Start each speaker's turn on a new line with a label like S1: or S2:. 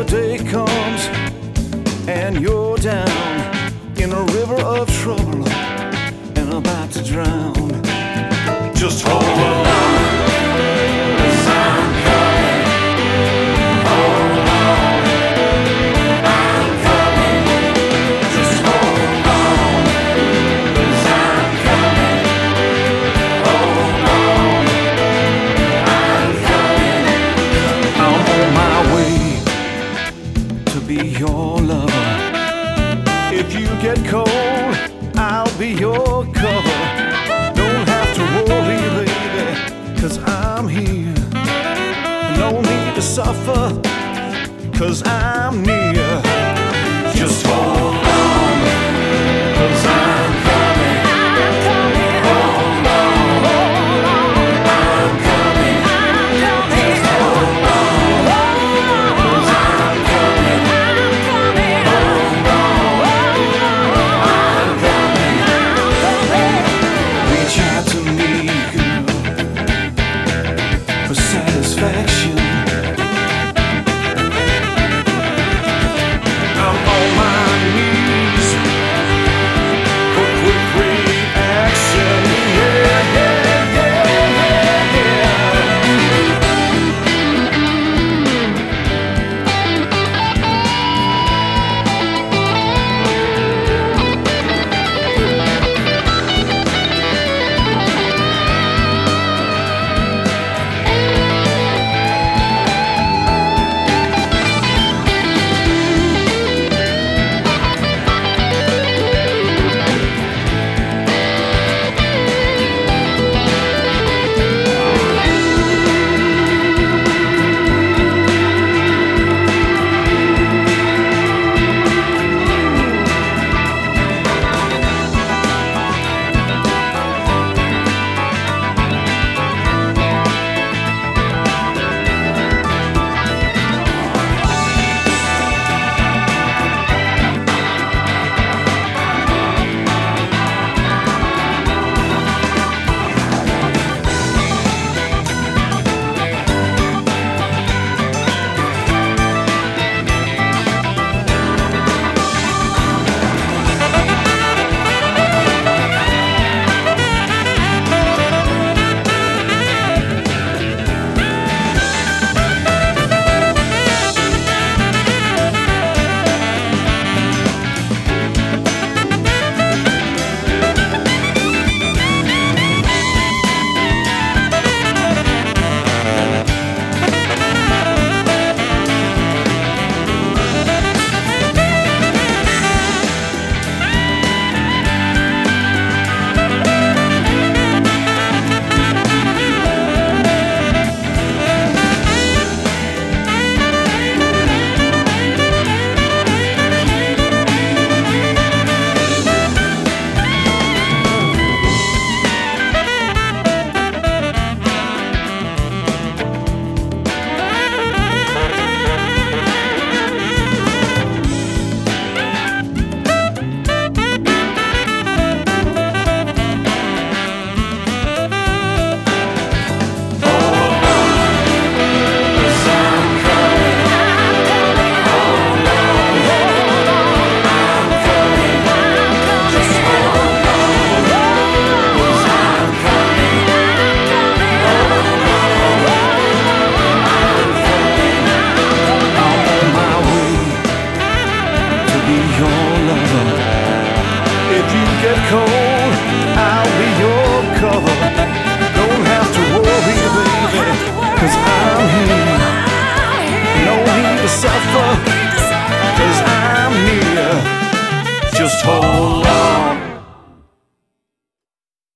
S1: day comes and you're down in a river of trouble and about to drown, just hold on, 'cause I'm coming. Hold on, I'm coming. Just hold on, 'cause I'm coming. Hold on, I'm coming. I'm on my way to be your lover. If you get cold, I'll be your cover. Don't have to worry, baby, 'cause I'm here. No need to suffer, 'cause I'm near. Just hold on, 'cause I'm coming. Hold on, I'm coming. Just hold on, 'cause I'm coming. Hold on, I'm coming. Reach out to me, girl, for satisfaction. I'm on my knees for quick reaction. Yeah, yeah, yeah, yeah. Cold.